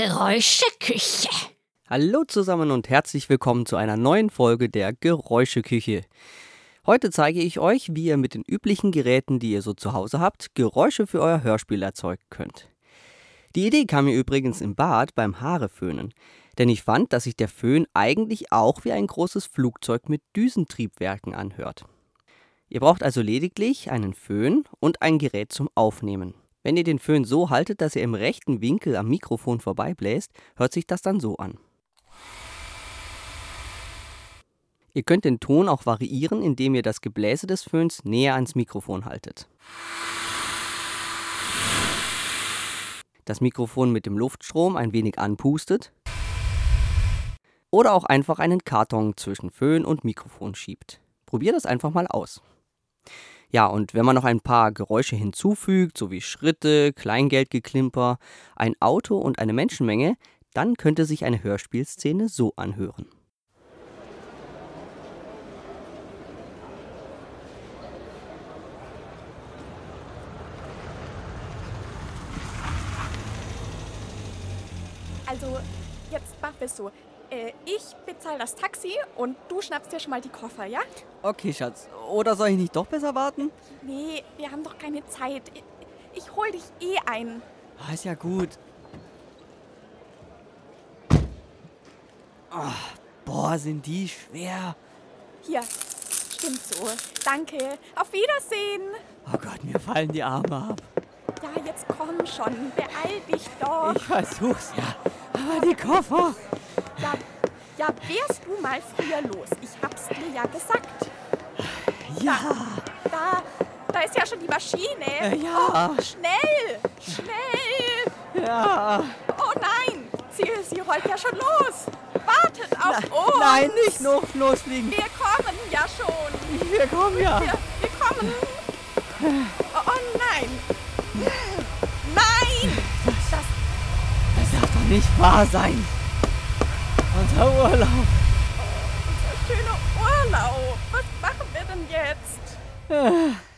Geräuscheküche. Hallo zusammen und herzlich willkommen zu einer neuen Folge der Geräuscheküche. Heute zeige ich euch, wie ihr mit den üblichen Geräten, die ihr so zu Hause habt, Geräusche für euer Hörspiel erzeugen könnt. Die Idee kam mir übrigens im Bad beim Haareföhnen, denn ich fand, dass sich der Föhn eigentlich auch wie ein großes Flugzeug mit Düsentriebwerken anhört. Ihr braucht also lediglich einen Föhn und ein Gerät zum Aufnehmen. Wenn ihr den Föhn so haltet, dass er im rechten Winkel am Mikrofon vorbeibläst, hört sich das dann so an. Ihr könnt den Ton auch variieren, indem ihr das Gebläse des Föhns näher ans Mikrofon haltet. Das Mikrofon mit dem Luftstrom ein wenig anpustet oder auch einfach einen Karton zwischen Föhn und Mikrofon schiebt. Probiert das einfach mal aus. Ja, und wenn man noch ein paar Geräusche hinzufügt, so wie Schritte, Kleingeldgeklimper, ein Auto und eine Menschenmenge, dann könnte sich eine Hörspielszene so anhören. Also, jetzt machen wir es so. Ich bezahle das Taxi und du schnappst dir schon mal die Koffer, ja? Okay, Schatz. Oder soll ich nicht doch besser warten? Nee, wir haben doch keine Zeit. Ich hol dich eh ein. Ah, ist ja gut. Boah, sind die schwer. Hier, stimmt so. Danke. Auf Wiedersehen. Oh Gott, mir fallen die Arme ab. Ja, jetzt komm schon. Beeil dich doch. Ich versuch's ja. Aber die Koffer. Ja, wärst du mal früher los. Ich hab's dir ja gesagt. Ja. Da ist ja schon die Maschine. Ja. Oh, schnell. Ja. Oh nein, sie rollt ja schon los. Wartet auf uns. Nein, nicht noch losfliegen. Wir kommen ja schon. Wir kommen ja. Wir kommen. Oh nein. Nein. Das darf doch nicht wahr sein. Unser Urlaub. Unser schöner Urlaub. Was machen wir denn jetzt?